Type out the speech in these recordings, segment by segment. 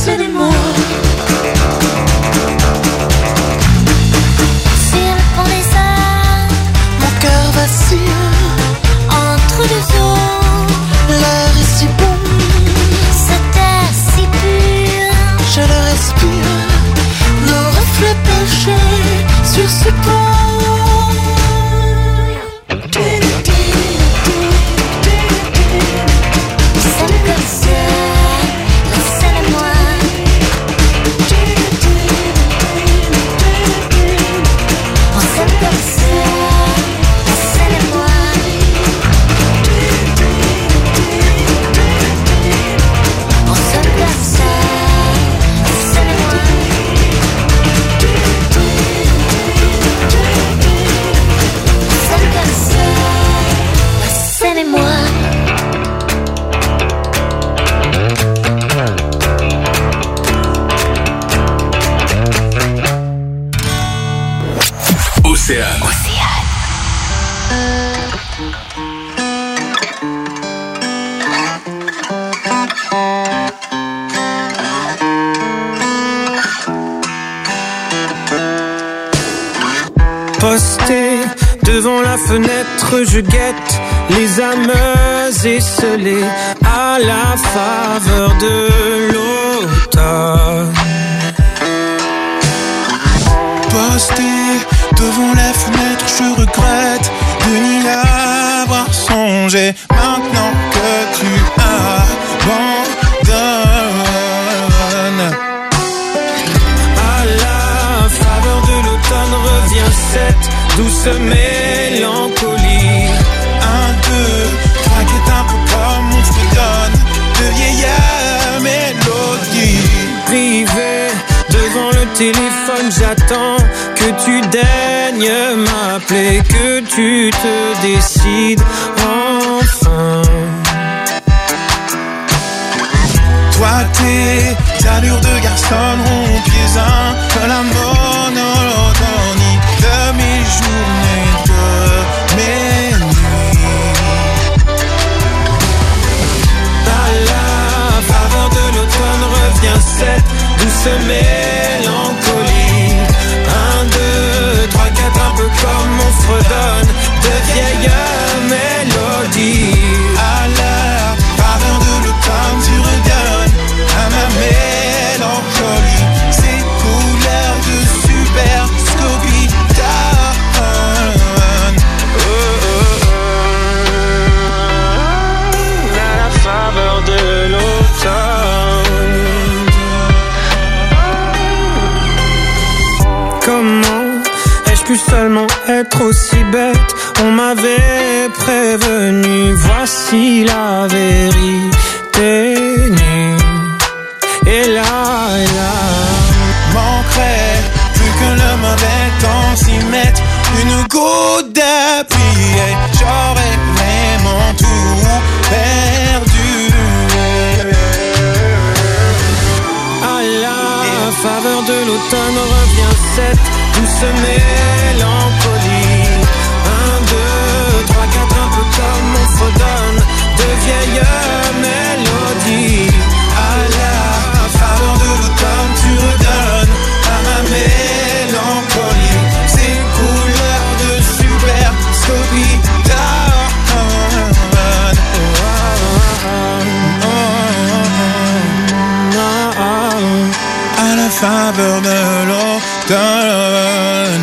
Océane-moi. Ciel pour les arts, Mon cœur vacille entre deux eaux, L'air est si bon, cet air si pur. je le respire. Nos reflets penchés sur ce pont. C'est comme ça, la Seine et moi. On s'aime comme ça, la Seine et moi. On s'aime comme ça, la Seine et moi. On s'aime comme ça, la Seine et moi. Océane. Posté devant la fenêtre, je guette les âmes esselées à la faveur de l'automne. Posté devant la fenêtre, je regrette de n'y avoir songé. Maintenant que tu abandonnes, À la faveur de l'automne revient cette douce mélancolie. 1, 2, 3, qui est un peu comme on se donne de vieilles mélodies. Privé devant le téléphone, j'attends que tu daignes m'appeler, que tu te décides enfin. Toi, tes allures de garçon rompiez de la monotonie de mes journées, de mes nuits. À la faveur de l'automne revient cette douce mélancolie. 1, 2, 3, 4, un peu comme on se redonne de vieilles mélodies. À la faveur de l'automne, tu redonnes à ma mélancolie ces couleurs de super Scooby-Doo. À la faveur de l'automne. Comment ai-je pu seulement être aussi bête? On m'avait prévenu, voici la vérité nue. Et là, Manquerait plus que le mauvais temps s'y mette une goutte de pluie et j'aurais vraiment tout perdu. à la faveur de l'automne revient cette douce mélancolie. 1, 2, 3, 4, un peu comme on fredonne de vieilles mélodies. À la faveur de l'automne, tu redonnes à ma mélancolie ces couleurs de super Scooby-Doo. À la faveur de l'automne.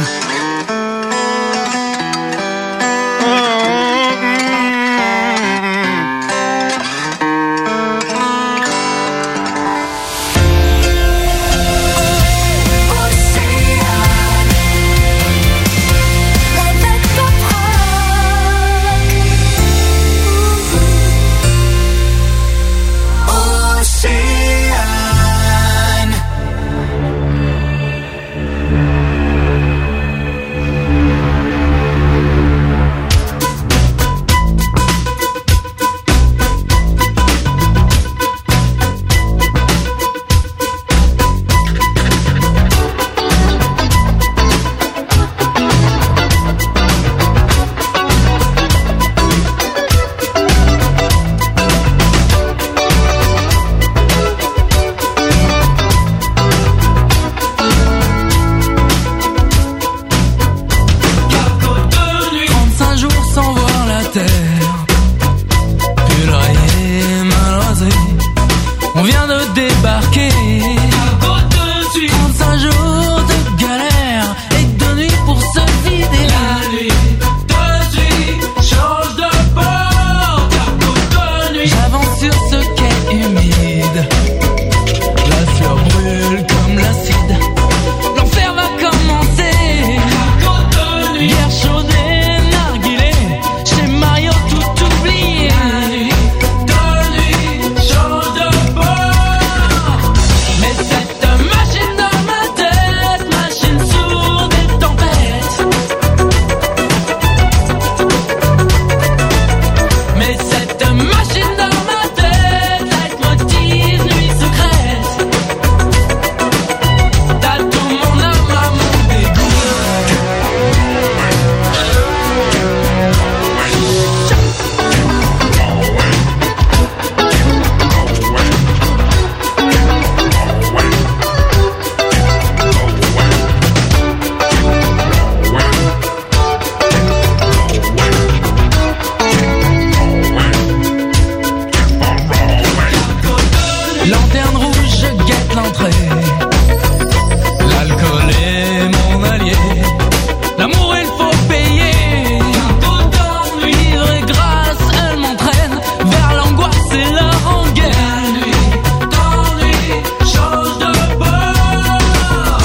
rentrée. L'alcool est mon allié. L'amour il faut payer. Tout d'ennui et grâce, elle m'entraîne vers l'angoisse et la rengaine. D'ennui, change de bord.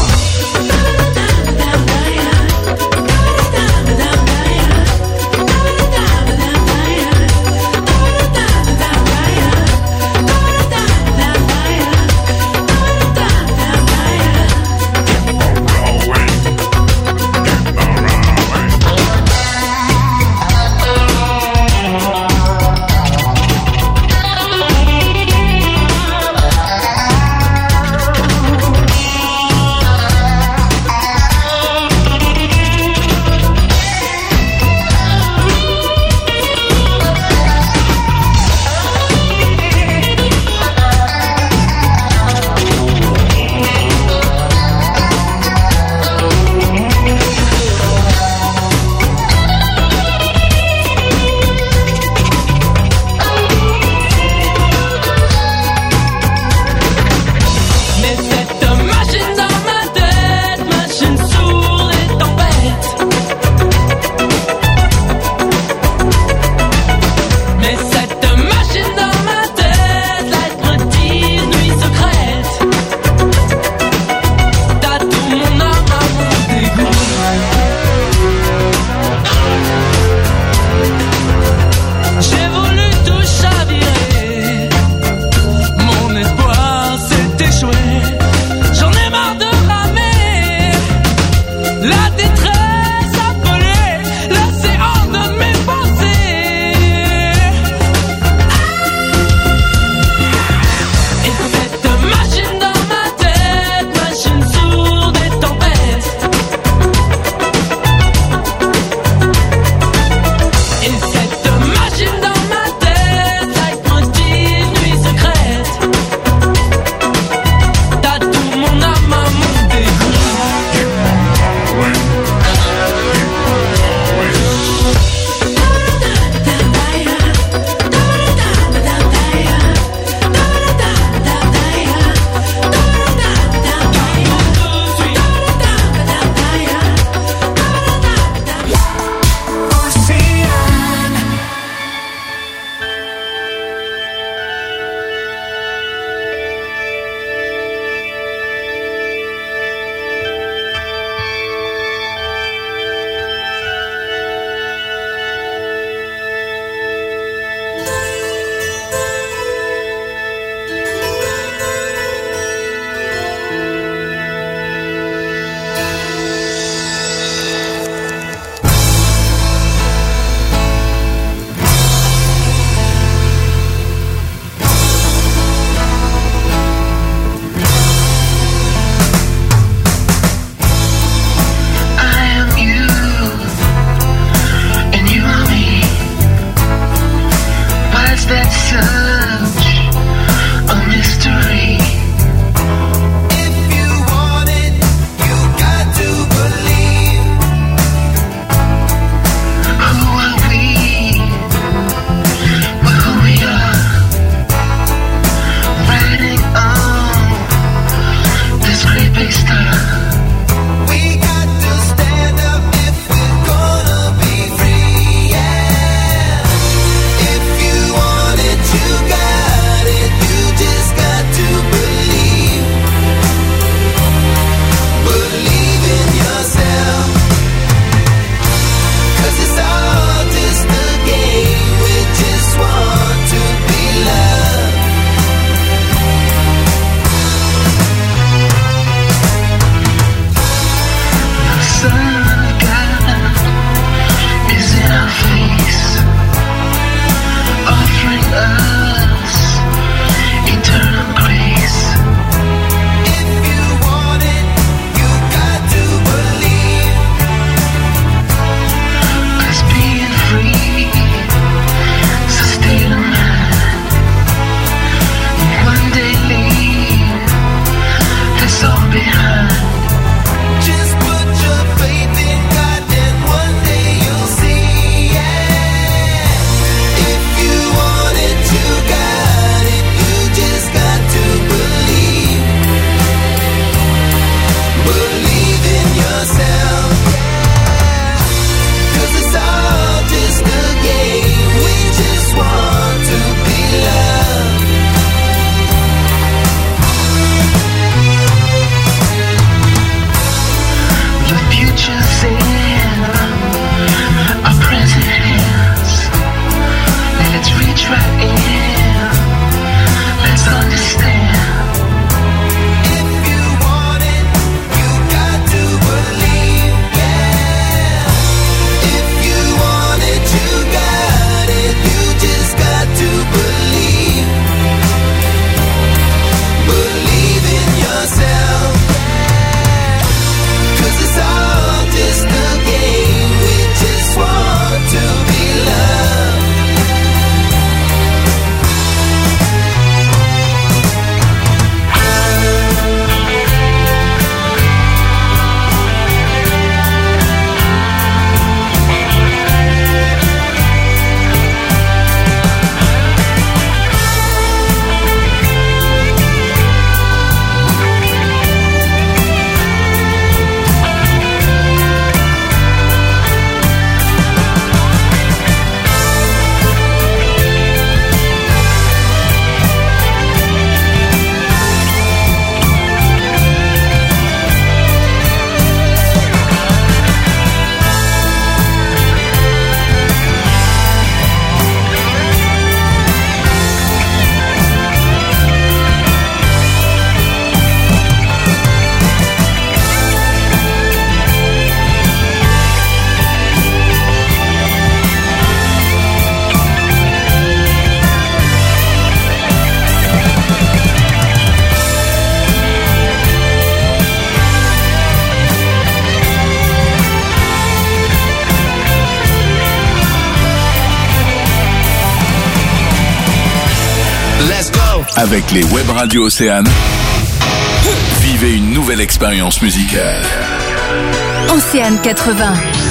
Avec les web radios Océane, vivez une nouvelle expérience musicale. Océane 80.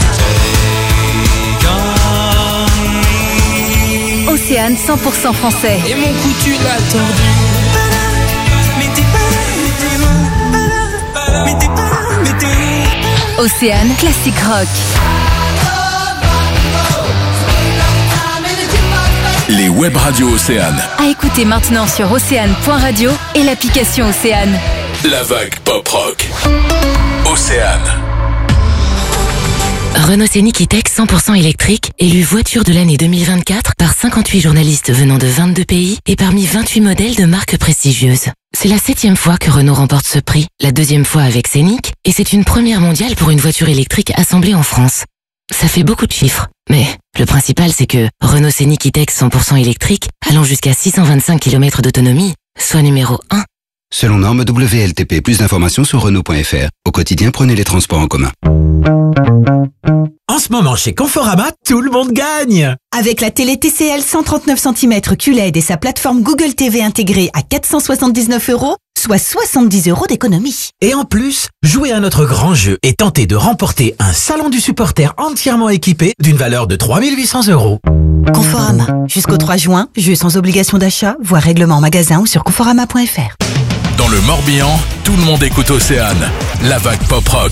Océane 100% français. Et mon cou tu l'as tordu. Océane Classic Rock. Les web radios Océane. À écouter maintenant sur océane.radio et l'application Océane. La vague pop rock. Océane. Renault Scénic E-Tech 100% électrique, élu voiture de l'année 2024 par 58 journalistes venant de 22 pays et parmi 28 modèles de marques prestigieuses. C'est la 7e fois que Renault remporte ce prix, la 2e fois avec Scénic, et c'est une première mondiale pour une voiture électrique assemblée en France. Ça fait beaucoup de chiffres, mais le principal c'est que Renault Scénic E-Tech 100% électrique, allant jusqu'à 625 km d'autonomie, soit numéro 1. Selon norme WLTP, plus d'informations sur Renault.fr. Au quotidien, prenez les transports en commun. En ce moment, chez Conforama, tout le monde gagne! Avec la télé TCL 139 cm QLED et sa plateforme Google TV intégrée à 479 €, soit 70 € d'économie. Et en plus, jouez à notre grand jeu et tentez de remporter un salon du supporter entièrement équipé d'une valeur de 3 800 €. Conforama. Jusqu'au 3 juin, jeu sans obligation d'achat, voire règlement en magasin ou sur conforama.fr. Dans le Morbihan, tout le monde écoute Océane. La vague pop rock.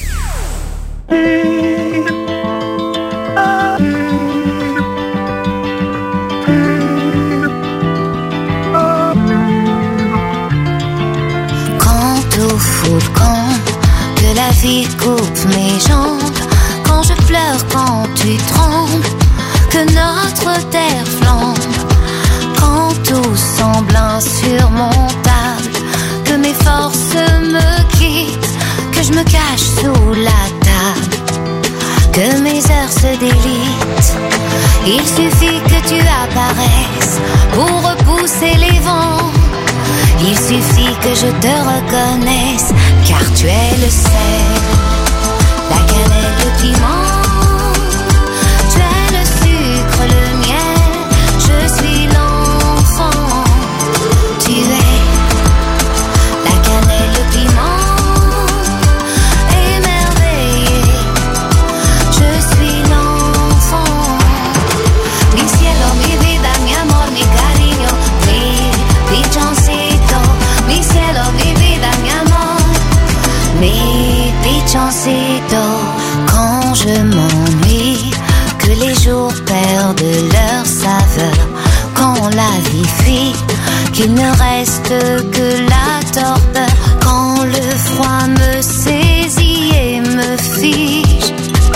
Au volcan, que la vie coupe mes jambes, quand je pleure, quand tu trembles, que notre terre flambe, quand tout semble insurmontable, que mes forces me quittent, que je me cache sous la table, que mes heures se délitent. Il suffit que tu apparaisses pour repousser les vents. Il suffit que je te reconnaisse, car tu es le sel, la cannelle, le piment. Tu es le sucre, le miel, je suis l'enfant. Tu es la cannelle, le piment, émerveillé, je suis l'enfant. Mi cielo, mi vida, mi amor, mi cariño, mi pichoncito. Mi cielo, mi vida, mi amor, mi pichoncito. Quand je m'ennuie, que les jours perdent leur saveur, quand la vie fuit, qu'il ne reste que la torpeur, quand le froid me saisit et me fige,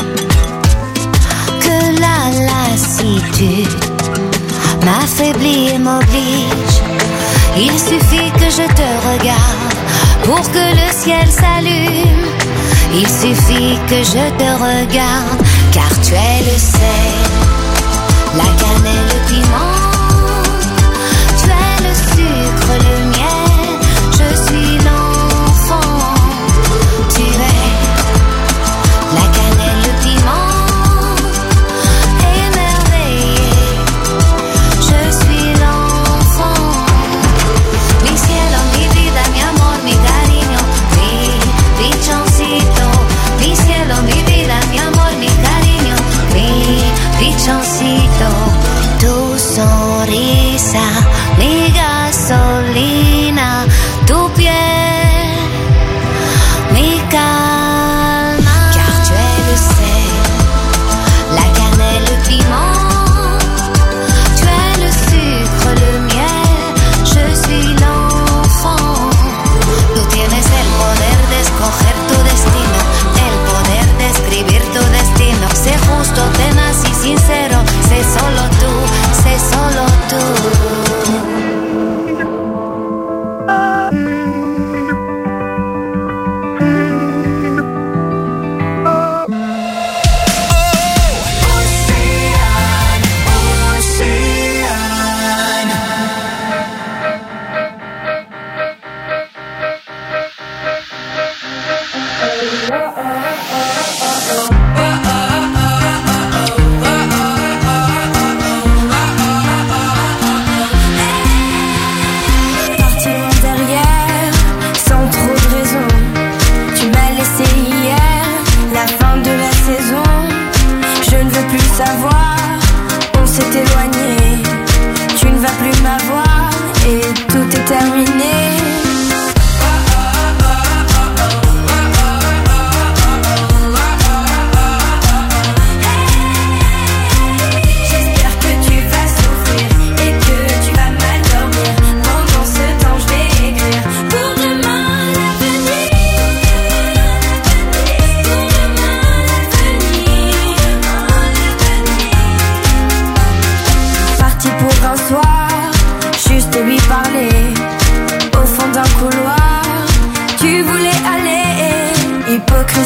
que la lassitude m'affaiblit et m'oblige. Il suffit que je te regarde pour que le ciel s'allume. Il suffit que je te regarde, car tu es le sel, la cannelle, le piment. Tu es le sucre, le miel, je suis l'enfant. Tu es la cannelle, le piment, émerveillé, je suis l'enfant. Mi cielo, mi vida, mi amor, mi cariño, mi pichoncito. Mi cielo, mi vida, mi amor, mi cariño, mi pichoncito. Tous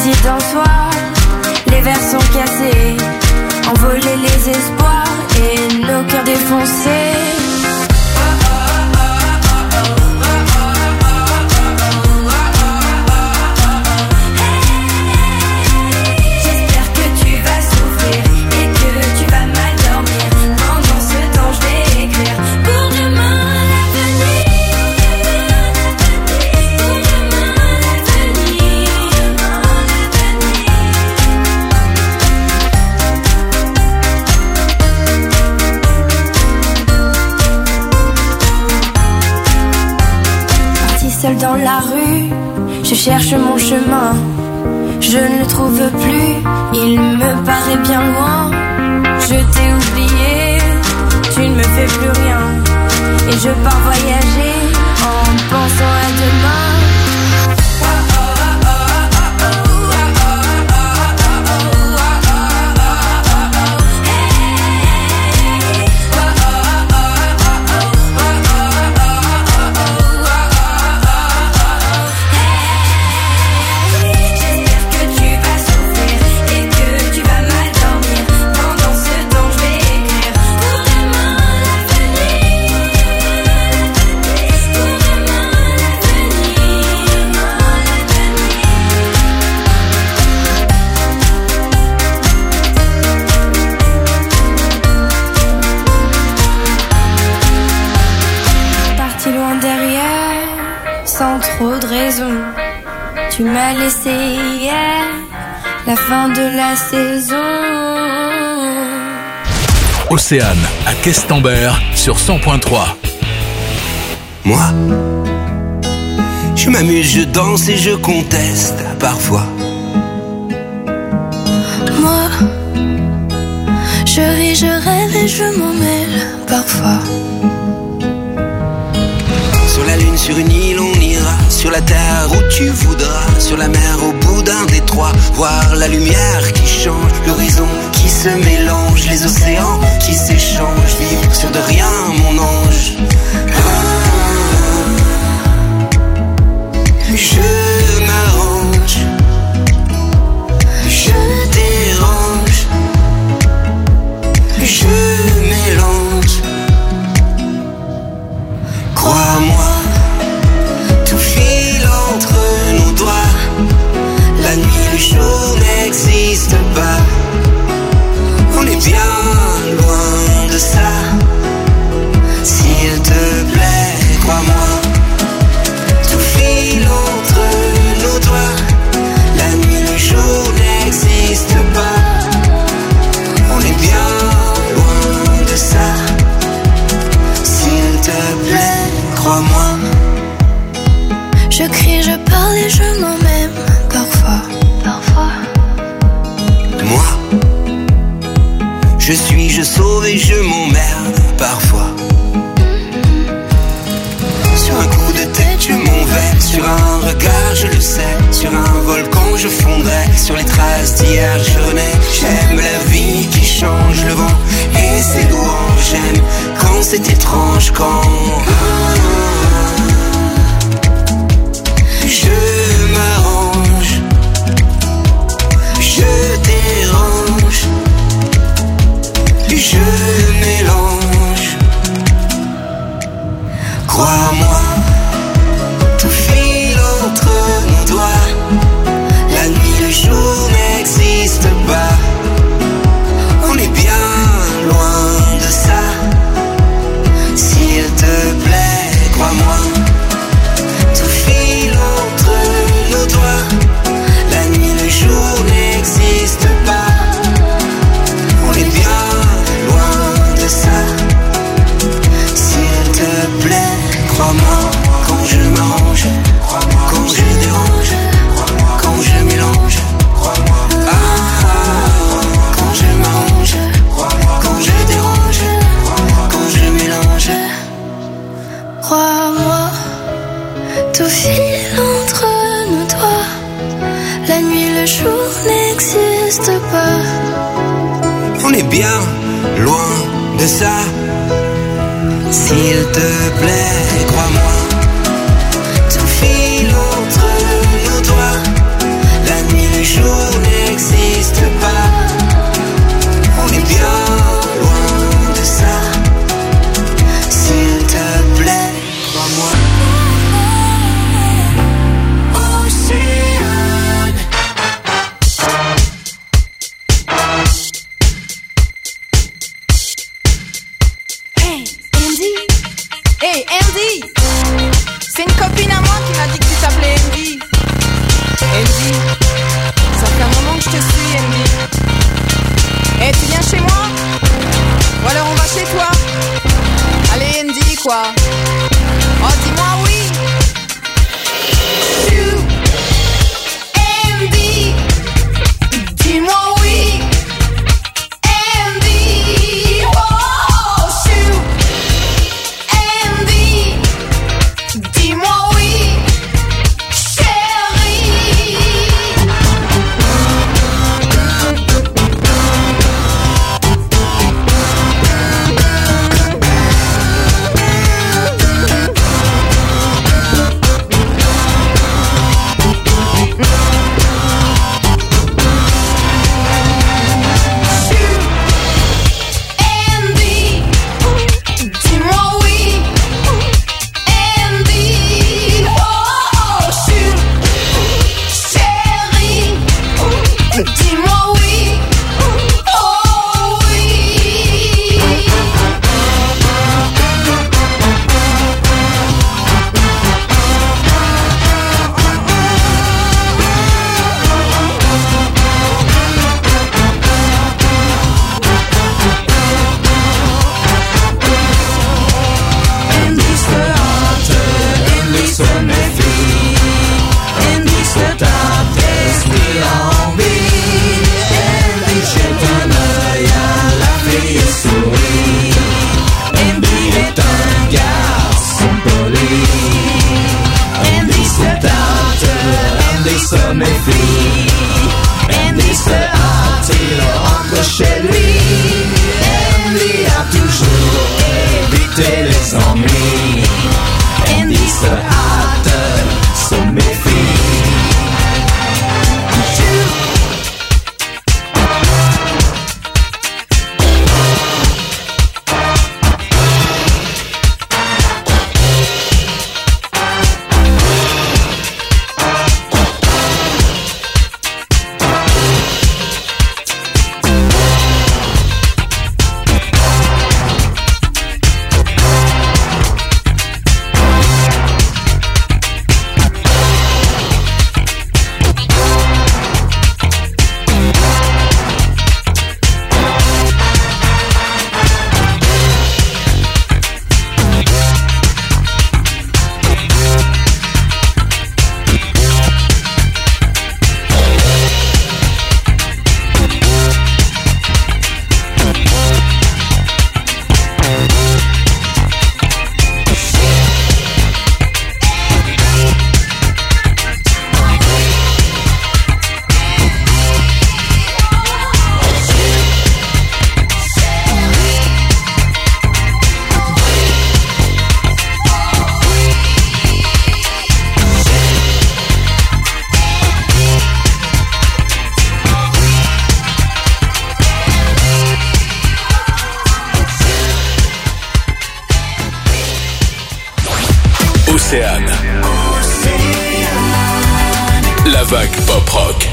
réside en soi. Les verres sont cassés, envoler les espoirs et nos cœurs défoncés. Seul dans la rue, je cherche mon chemin. Je ne le trouve plus, il me paraît bien loin. Je t'ai oublié, tu ne me fais plus rien. Et je pars voyager en pensant à demain. Trop de raisons, tu m'as laissé hier, la fin de la saison. Océane à Questembert sur 100.3. Moi, je m'amuse, je danse et je conteste parfois. Moi, je ris, je rêve et je m'en mêle parfois. Sur la lune, sur une île, on ira. Sur la terre où tu voudras. Sur la mer, au bout d'un détroit. Voir la lumière qui change. L'horizon qui se mélange. Les océans qui s'échangent. Vivre sur de rien, mon ange. Je m'arrange. Je dérange. Je mélange. Crois-moi, tout file entre nos doigts. La nuit, le jour n'existe pas. On est bien loin de ça. S'il te plaît, crois-moi, tout file entre nos doigts. La nuit, le jour n'existe pas. On est bien loin de ça. S'il te plaît, crois-moi. Je crie, je parle et je m'en même parfois. Moi, je suis, je sauve et je m'emmerde parfois. Sur un coup de tête, je m'en vais. Sur un regard, je le sais. Sur un volcan, je fondrai. Sur les traces d'hier, je renais. J'aime la vie qui change, le vent et ses louanges. J'aime quand c'est étrange, quand je m'arrange, je dérange, je mélange. Crois-moi, tout file entre nos doigts. La nuit, le jour n'existe pas. On est bien loin de ça. S'il te plaît, crois-moi, tout file entre nos doigts. La nuit, le jour n'existe pas. On est bien loin de ça. S'il te plaît, crois-moi, quand je m'arrange, quand je dérange, quand je mélange. Quand je m'arrange, quand je dérange, quand je mélange. Crois-moi, tout file entre nos doigts. La nuit, le jour n'existe pas. On est bien loin de ça. S'il te plaît, crois-moi, tout file entre nos doigts. La nuit, le jour méfie. Andy se hâte, il rentre chez lui. Andy a toujours évité les ennuis. Andy se hâte, se méfie. Océane. La vague pop rock.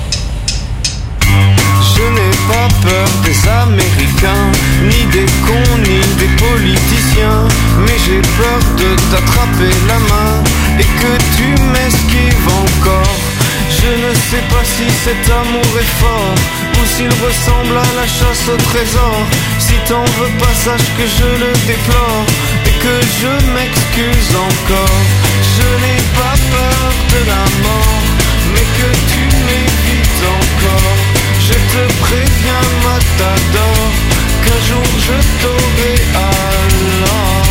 Je n'ai pas peur des Américains, ni des cons, ni des politiciens. Mais j'ai peur de t'attraper la main et que tu m'esquives encore. Je ne sais pas si cet amour est fort ou s'il ressemble à la chasse au trésor. Si t'en veux pas, sache que je le déplore et que je m'excuse encore. Je n'ai pas peur de la mort, mais que tu m'évites encore. Je te préviens, Matador, qu'un jour je t'aurai alors.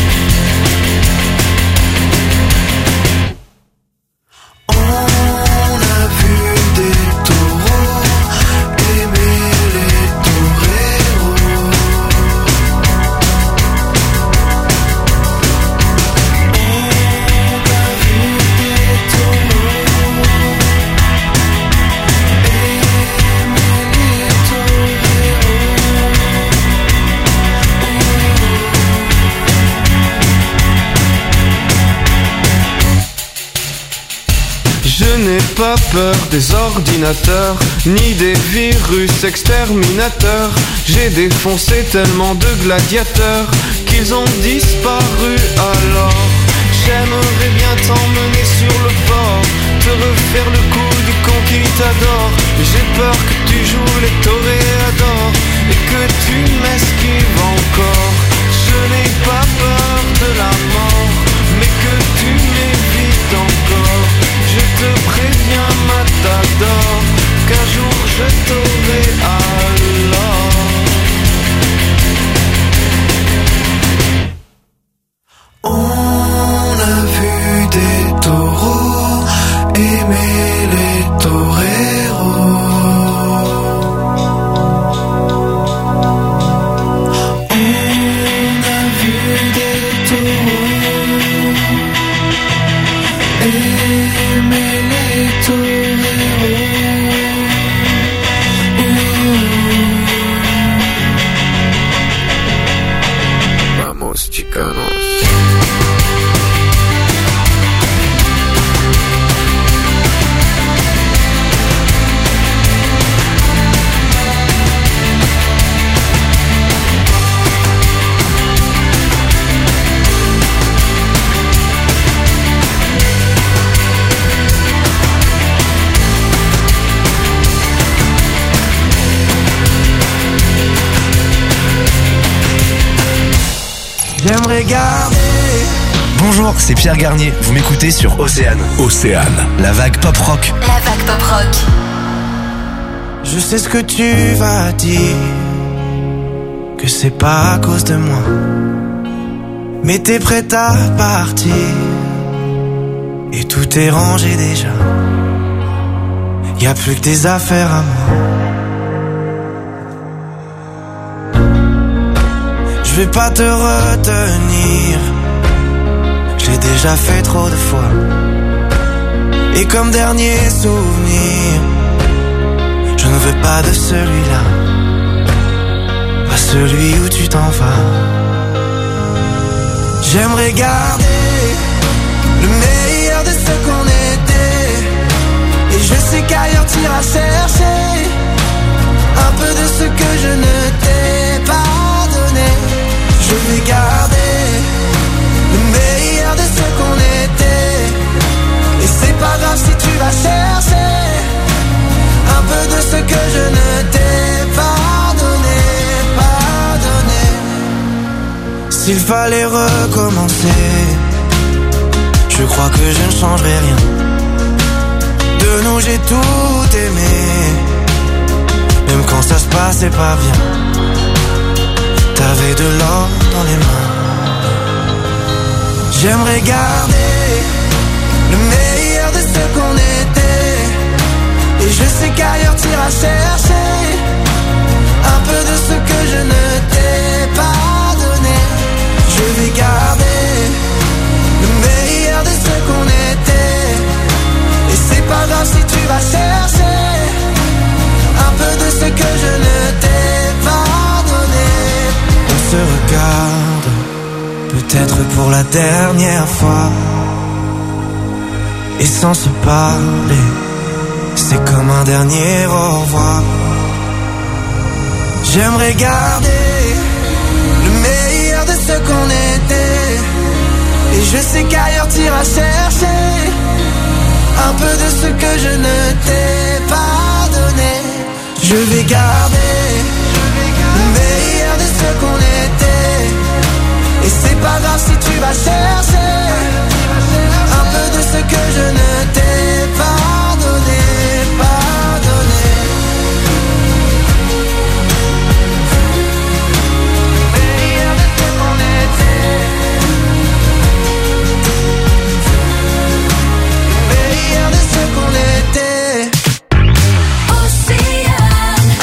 Je n'ai pas peur des ordinateurs, ni des virus exterminateurs. J'ai défoncé tellement de gladiateurs qu'ils ont disparu alors. J'aimerais bien t'emmener sur le port, te refaire le coup du con qui t'adore. J'ai peur que tu joues les toréadors et que tu m'esquives encore. Je n'ai pas peur de la mort, mais que tu m'évites encore. Je te préviens, Matador, qu'un jour je t'aurai alors. On a vu des taureaux aimer les toreros. On a vu des taureaux aimer les toreros. Vamos, chicanos. J'aimerais garder. Bonjour, c'est Pierre Garnier. Vous m'écoutez sur Océane. Océane. La vague pop rock. La vague pop rock. Je sais ce que tu vas dire, que c'est pas à cause de moi. Mais t'es prête à partir et tout est rangé déjà. y a plus que tes affaires à moi. Je vais pas te retenir, j'ai déjà fait trop de fois. Et comme dernier souvenir, je ne veux pas de celui-là, pas celui où tu t'en vas. J'aimerais garder le meilleur de ce qu'on était, et je sais qu'ailleurs t'iras chercher un peu de ce que je ne t'ai pas donné. Je vais garder le meilleur de ce qu'on était, et c'est pas grave si tu vas chercher un peu de ce que je ne t'ai pas donné, pas donné. S'il fallait recommencer, je crois que je ne changerai rien. De nous j'ai tout aimé, même quand ça se passait pas bien. T'avais de l'or dans les mains. J'aimerais garder le meilleur de ce qu'on était, et je sais qu'ailleurs t'iras chercher un peu de ce que je ne t'ai pas donné. Je vais garder le meilleur de ce qu'on était, et c'est pas grave si tu vas chercher un peu de ce que je ne t'ai pas donné. On se regarde, peut-être pour la dernière fois, et sans se parler, c'est comme un dernier au revoir. J'aimerais garder le meilleur de ce qu'on était, et je sais qu'ailleurs t'iras chercher un peu de ce que je ne t'ai pas donné. Je vais garder le meilleur de ce qu'on était, et c'est pas grave si tu vas chercher un peu de ce que je ne t'ai pas donné, pas donné. Meilleur de ce qu'on était, meilleur de ce qu'on était. Océane.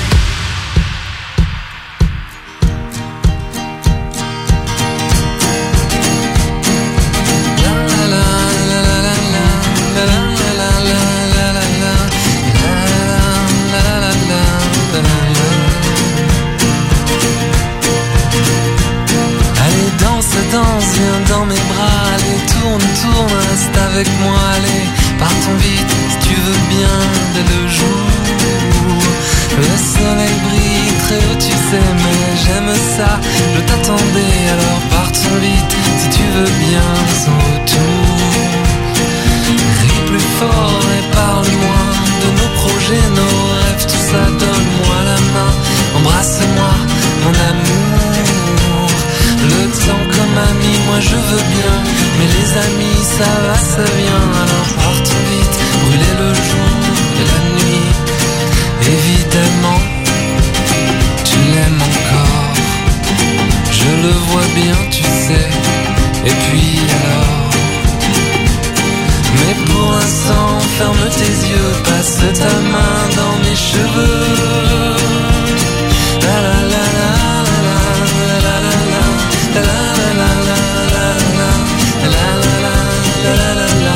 Allez, danse, viens dans mes bras. Allez, tourne, reste avec moi. Allez, partons vite, si tu veux bien, dès le jour. Le soleil brille très haut, tu sais, mais j'aime ça. Je t'attendais, alors partons vite, si tu veux bien, sans retour. Ris plus fort et parle-moi de nos projets, nos rêves, tout ça, donne-moi la main. Embrasse-moi, mon amour. Le temps comme ami, moi je veux bien, mais les amis, ça va, ça vient. Alors partons vite, brûler le jour et la nuit. Évidemment, tu l'aimes encore, je le vois bien, tu sais. Et puis alors, mais pour l'instant, ferme tes yeux, passe ta main dans mes cheveux. La la la la la la la la la la la la la la la la la.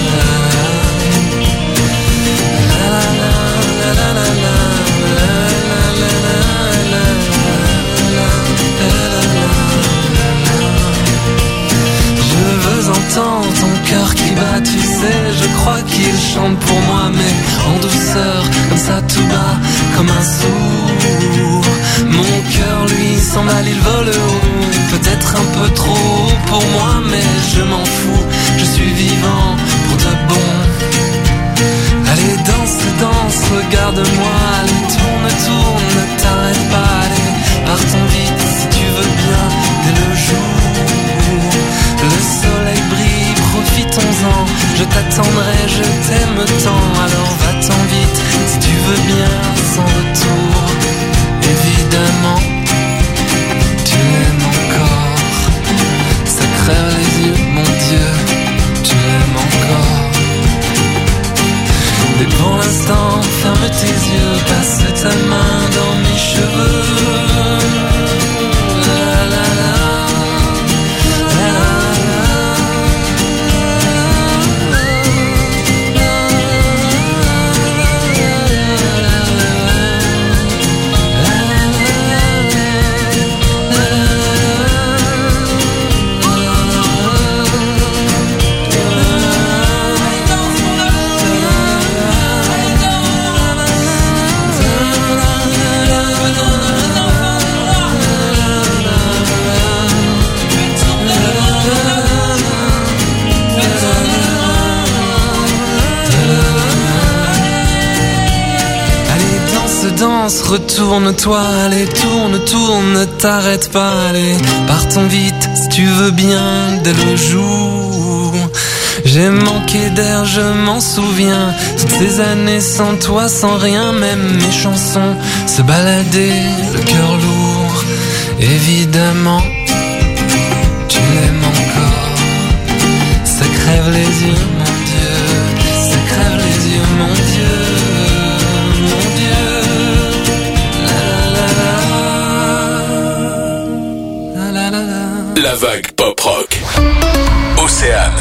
Entends ton cœur qui bat, tu sais, je crois qu'il chante pour moi, mais en douceur, comme ça tout bas, comme un sourd. Mon cœur lui s'emballe, il vole haut, peut-être un peu trop haut pour moi, mais je m'en fous, je suis vivant pour de bon. Allez, danse, regarde-moi, allez, tourne, ne t'arrête pas, allez, partons vite si tu veux bien, dès le jour. Le soleil brille, profitons-en, je t'attendrai, je t'aime tant, alors va-t'en vite, si tu veux bien, sans retour. Évidemment, tu l'aimes encore, ça crève les yeux, mon Dieu, tu l'aimes encore. Mais pour l'instant, ferme tes yeux, passe ta main dans mes cheveux. La la la. Danse, retourne-toi, allez, tourne, tourne, ne t'arrête pas, allez, partons vite, si tu veux bien, dès le jour. J'ai manqué d'air, je m'en souviens, toutes ces années sans toi, sans rien, même mes chansons se baladaient, le cœur lourd, évidemment, tu l'aimes encore, ça crève les yeux, mon Dieu, ça crève les yeux, mon Dieu. La vague pop-rock. Océane.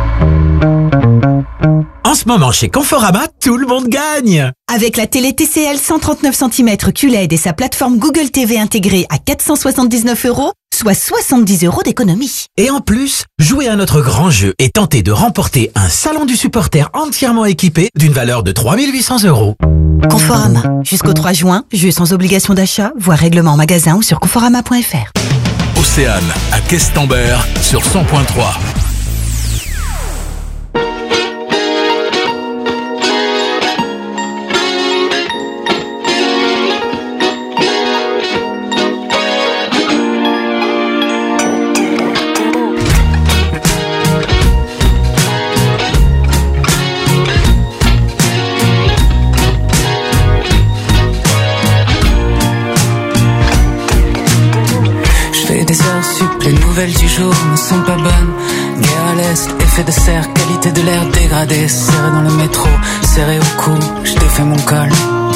En ce moment, chez Conforama, tout le monde gagne! Avec la télé TCL 139 cm QLED et sa plateforme Google TV intégrée à 479 €, soit 70 € d'économie. Et en plus, jouez à notre grand jeu et tentez de remporter un salon du supporter entièrement équipé d'une valeur de 3 800 €. Conforama. Jusqu'au 3 juin, jeu sans obligation d'achat, voire règlement en magasin ou sur conforama.fr. Océane à Questembert sur 100.3. Les nouvelles du jour ne sont pas bonnes. Guerre à l'est, effet de serre, qualité de l'air dégradée. Serré dans le métro, serré au cou, je défais mon col.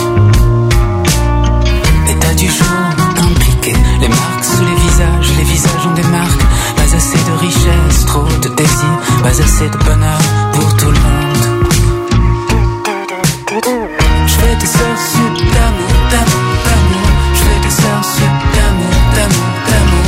État du jour, impliqué. Les marques sous les visages ont des marques. Pas assez de richesse, trop de désir. Pas assez de bonheur pour tout le monde. Je fais des heures sup d'amour, d'amour, d'amour. Je fais des heures sup d'amour, d'amour, d'amour.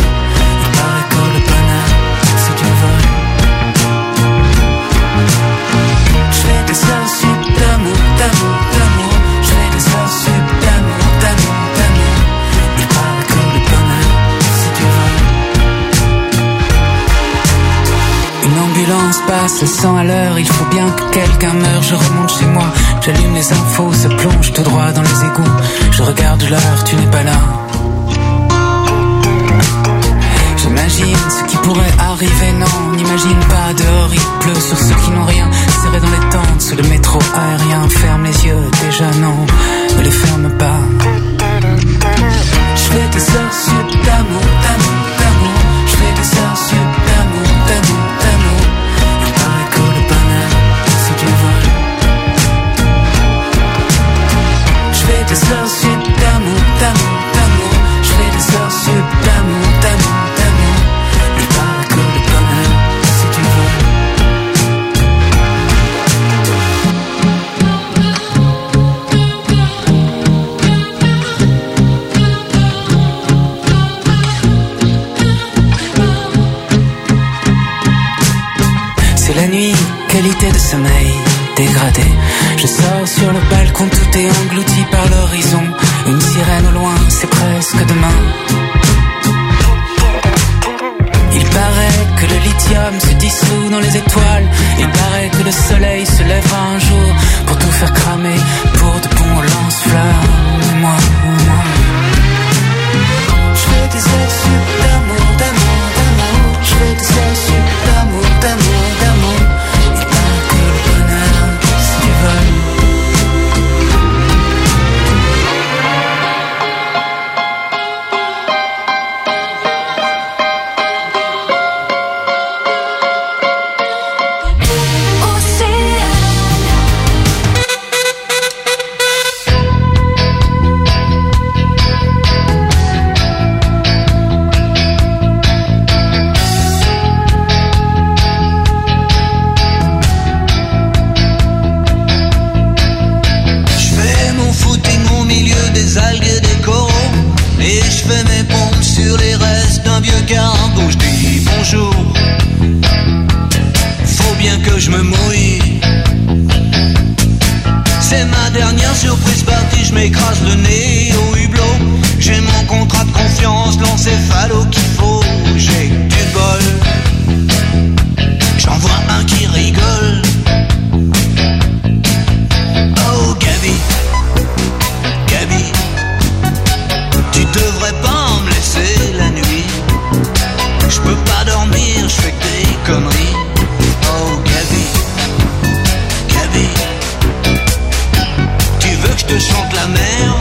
Passe 100 à l'heure, il faut bien que quelqu'un meure. Je remonte chez moi, j'allume les infos, ça plonge tout droit dans les égouts. Je regarde l'heure, tu n'es pas là. J'imagine ce qui pourrait arriver, non, n'imagine pas. Dehors il pleut sur ceux qui n'ont rien. Serré dans les tentes, sous le métro aérien. Ferme les yeux, déjà non, ne les ferme pas. Je fais des heures sup d'amour, d'amour, d'amour. Je fais des heures sup d'amour, d'amour, d'amour. Il paraît que le bonheur, c'est du vol. Je fais des heures sup d'amour, d'amour, d'amour. Je fais des heures sup d'amour, d'amour, d'amour. Il paraît que le bonheur, c'est du vol. La nuit, qualité de sommeil dégradée. Je sors sur le balcon, tout est englouti par l'horizon. Une sirène au loin, c'est presque demain. Il paraît que le lithium se dissout dans les étoiles. Il paraît que le soleil se lèvera un jour pour tout faire cramer, pour de bons lance-flammes. Moi. Je fais des heures sup d'amour, d'amour, d'amour. Je fais des heures sup d'amour, d'amour, d'amour. Il paraît que le bonheur, c'est du vol. C'est ma dernière surprise partie, je m'écrase le nez au hublot. J'ai mon contrat de confiance, l'encéphalo qu'il faut. J'ai du bol, j'en vois un qui rigole. Oh Gabi, Gabi, tu devrais pas me laisser la nuit. Je peux pas dormir, je fais que des conneries. Oh Gabi, Gabi, tu veux que je te chante la mer?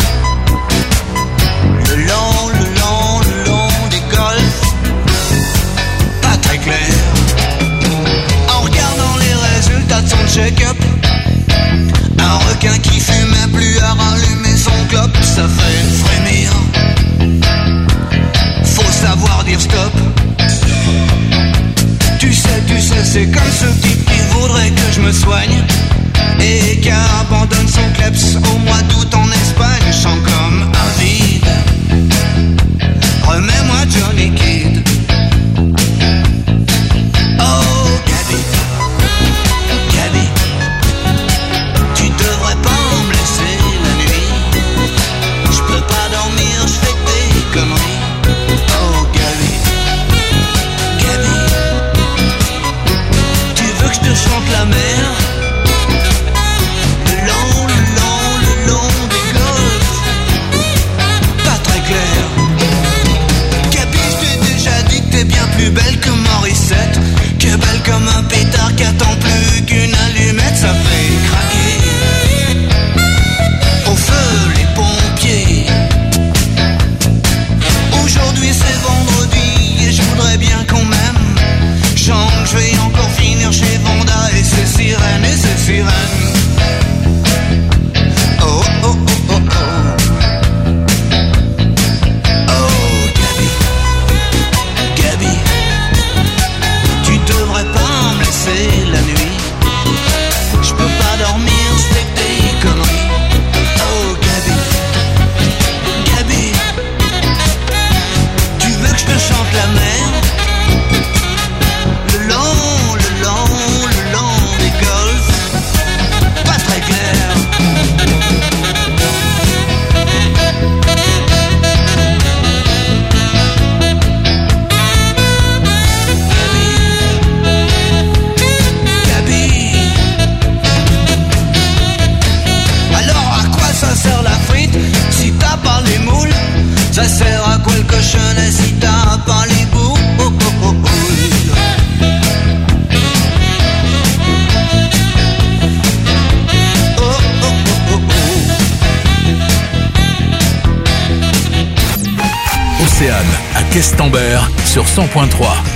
Le long, le long, le long des golfs, pas très clair. En regardant les résultats de son check-up, un requin qui fumait plus à rallumer son clope, ça fait frémir. Faut savoir dire stop. Tu sais, c'est comme ce type qui voudrait que je me soigne et qui abandonne son kleps au mois d'août en Espagne. Je sens comme un vide. Remets-moi Johnny Kidd. Oh Gabi, Gabi, tu devrais pas me laisser la nuit. Je peux pas dormir, je fais des conneries. Oh Gabi, Gabi, tu veux que je te chante la mer? Le long, le long, le long des golfs, pas très clair. Gabi, je t'ai déjà dit que t'es bien plus belle que Morissette, que belle comme un pétard qui attend plus qu'une allumette. Ça fait craquer au feu les pompiers. Aujourd'hui c'est vendredi et je voudrais bien qu'on m'aime. Chante, je vais encore finir chez Vanda et ses sirènes, et ses sirènes. Oh oh oh oh oh. Oh Gabi, Gabi, tu devrais pas me laisser la nuit. Je peux pas dormir, je fais des conneries. Oh Gabi, Gabi, tu veux que je te chante la mer? Le long, le long, le long des golfs, pas très clair. Gabi, alors à quoi ça sert la frite si t'as pas les moules? Ça sert à quoi le cochonnet si t'as pas les boules? Oh, oh, oh, oh. Océane à Questembert sur 100.3.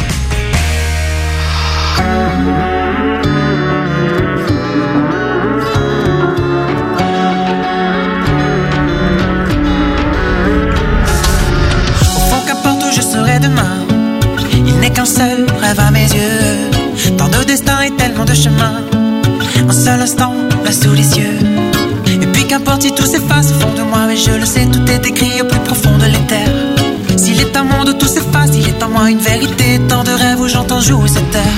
Au fond, qu'importe où je serai demain, il n'est qu'un seul rêve à mes yeux. Tant de destins et tellement de chemins, un seul instant là sous les yeux. Et puis qu'importe si tout s'efface au fond de moi, mais je le sais, tout est écrit au plus profond de l'éther. S'il est un monde où tout s'efface, il est en moi une vérité. Tant de rêves où j'entends jouer cette terre.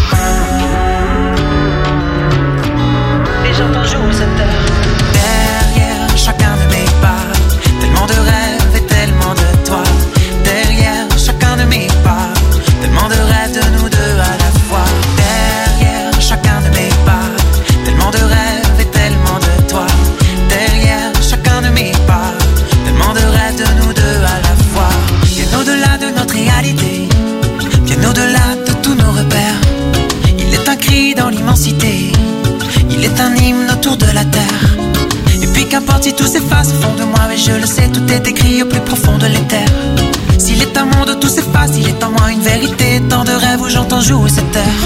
Et j'entends jouer cette terre. Derrière chacun de mes pas, tellement de rêves et tellement de toi. Derrière chacun de mes pas, tellement de rêves de nous deux à la fois. Derrière chacun de mes pas, tellement de rêves et tellement de toi. Derrière chacun de mes pas, tellement de rêves de nous deux à la fois. Bien au-delà de notre réalité, bien au-delà de tous nos repères. Il est un cri dans l'immensité, il est un hymne autour de la terre. Et puis qu'importe si tout s'efface au fond de moi, mais je le sais, tout est écrit au plus profond de l'éther. S'il est un monde où tout s'efface, il est en moi une vérité. Tant de rêves où j'entends jouer cette terre.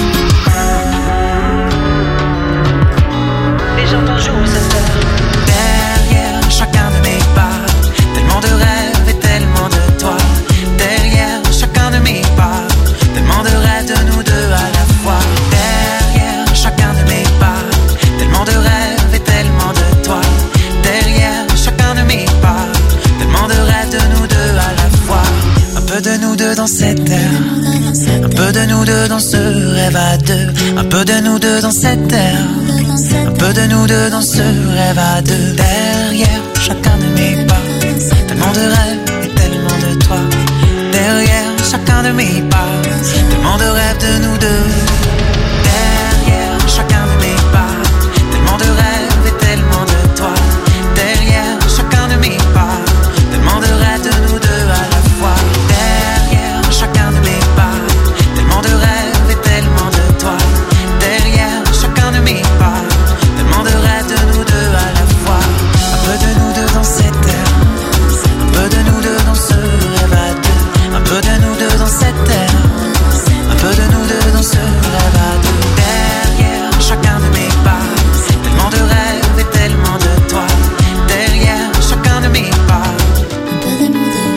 Et j'entends jouer cette terre. Derrière chacun de mes pas, tellement de rêves et tellement de toi. Derrière chacun de mes pas, tellement de rêves de nous deux à la fois. Derrière chacun de mes pas, tellement de rêves et tellement de toi. Derrière chacun de mes pas, tellement de rêves de nous deux à la fois. Un peu de nous deux dans cette terre, un peu de nous deux dans ce rêve à deux. Un peu de nous deux dans cette terre, un peu peu de nous deux dans ce rêve à deux. Derrière chacun de mes pas, tellement de rêves et tellement de toi. Derrière chacun de mes pas, tellement de rêves de nous deux. Derrière chacun de mes pas, tellement de rêves et tellement de toi. Derrière chacun de mes pas, tellement de rêves de nous deux à la fois. Derrière chacun de mes pas, tellement de rêves et tellement de toi. Derrière chacun de mes pas, tellement de rêves de nous deux à la fois. Un peu de nous deux dans cette terre, un peu de nous deux dans ce rêve à deux. Un peu de nous deux dans cette terre, un peu de nous deux dans ce rêve à deux. Derrière chacun de mes pas, tellement de rêves et tellement de toi. Derrière chacun de mes pas, un peu de nous deux.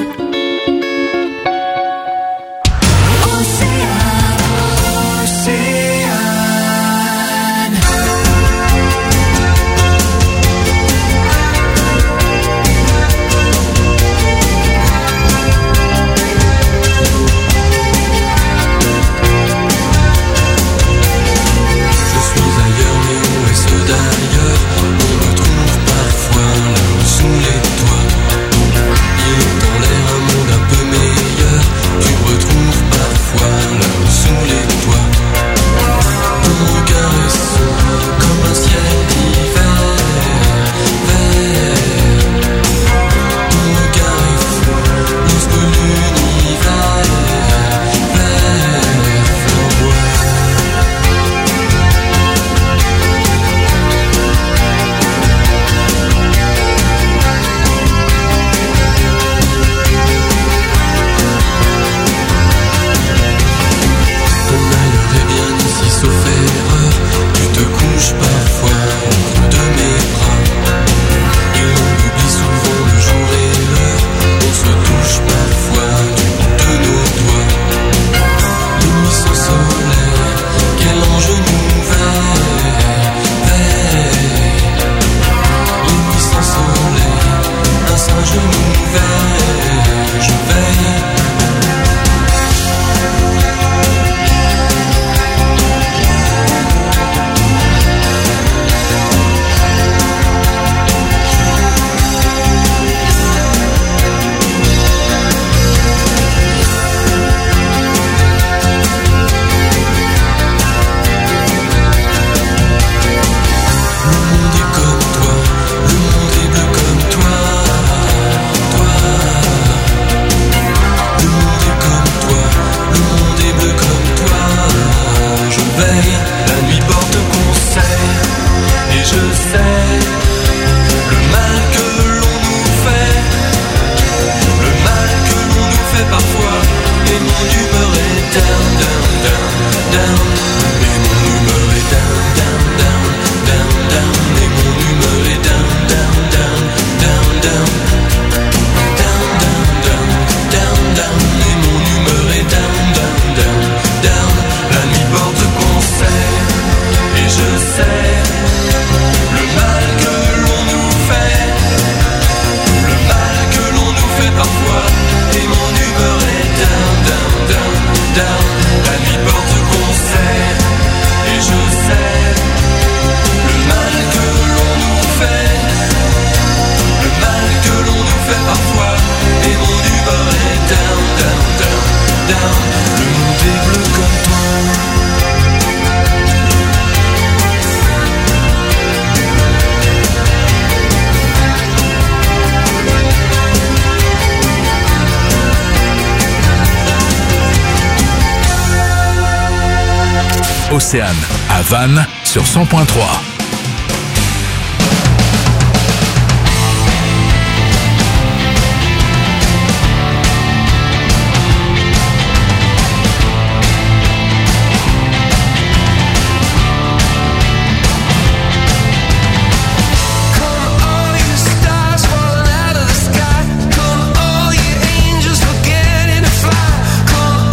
Océane, à Vannes, sur 100.3.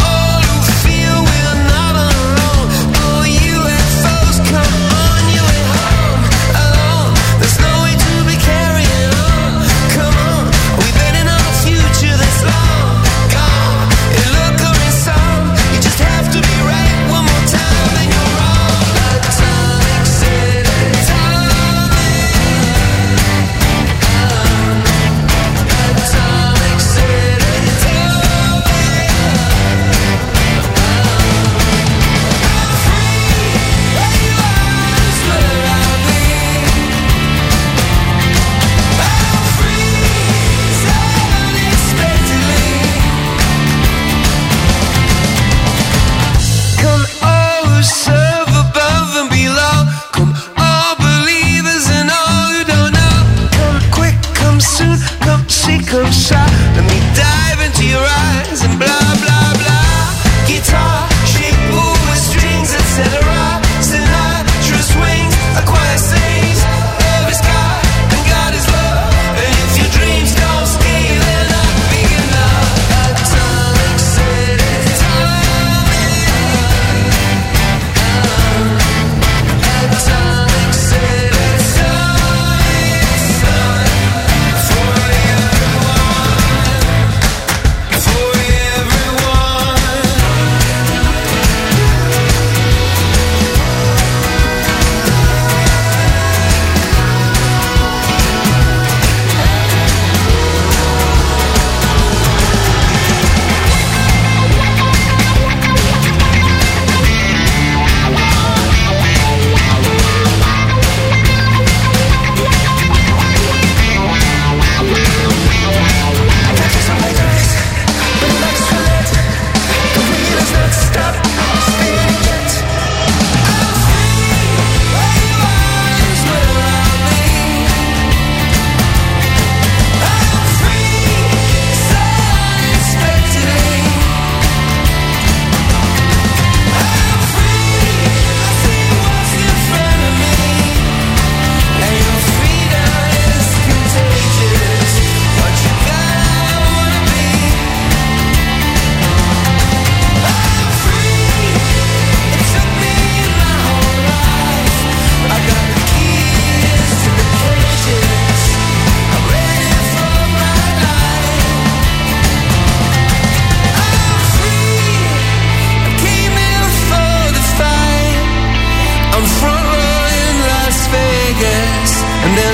Come on, you ain't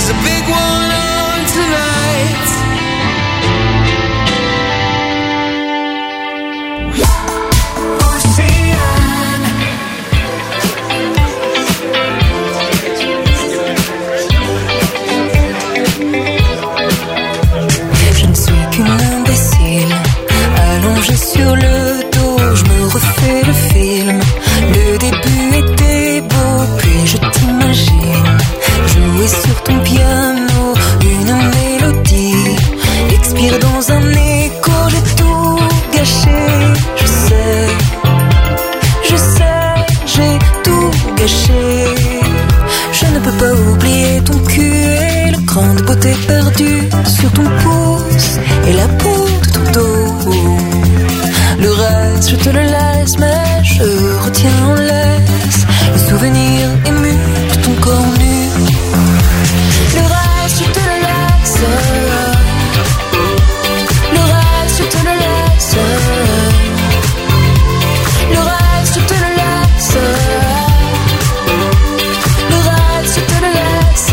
There's a big one on tonight. Je ne suis qu'une imbécile, allongée sur le dos, je me refais le film. Le début était beau, puis je t'imagine jouer sur ton piano une mélodie, expire dans un écho, j'ai tout gâché. Je sais, j'ai tout gâché. Je ne peux pas oublier ton cul et le cran de beauté perdu sur ton pouce et la peau de ton dos. Le reste, je te le laisse, mais je retiens en laisse le souvenir ému de ton corps nu. Le reste, je te le laisse. Le reste, je te le laisse. Le reste, je te le laisse. Le reste, je te le laisse.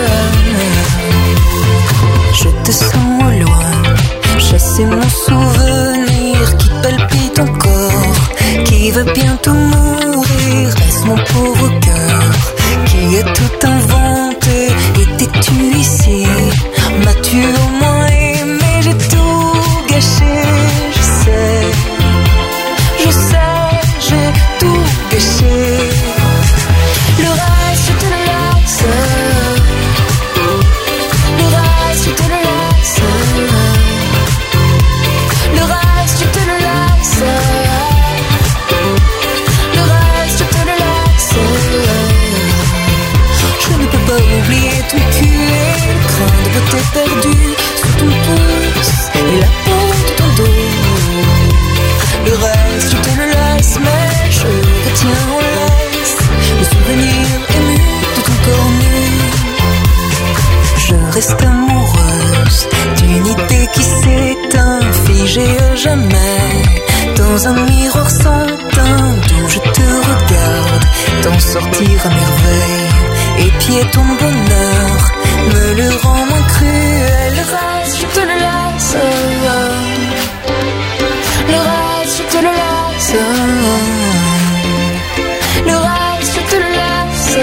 Je te sens au loin, chasser mon souvenir qui palpite encore, qui va bientôt mourir. Reste mon pauvre cœur qui a tout inventé. Étais-tu ici? M'as-tu au moins aimé? J'ai tout gâché. Je sais, j'ai tout gâché. Le reste, je te le laisse. Le reste, je te le laisse. Le reste, je te le laisse. Le reste, je te le laisse. Je ne peux pas oublier ton cul et le cran de beauté perdu sur ton pouce et la peau de ton dos. Le reste, je te le laisse, mais je retiens en laisse le souvenir ému de ton corps nu. Je reste amoureuse d'une idée qui s'éteint, figée à jamais dans un miroir sans teint, d'où je te regarde t'en sortir à merveille. Épier ton bonheur me le rend moins cruel. Le reste, je te le laisse. Le reste, je te le laisse. Le reste, je te le laisse.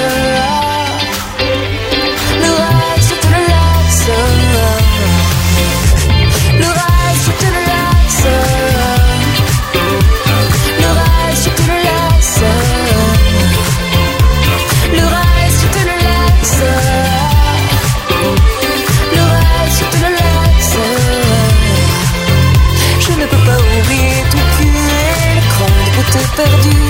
Le reste, je te le laisse. Le reste, je te le laisse. Le reste, je te le laisse. Le reste, je te le laisse. Le reste, je te le laisse. Je ne peux pas oublier ton cul et le cran de beauté perdu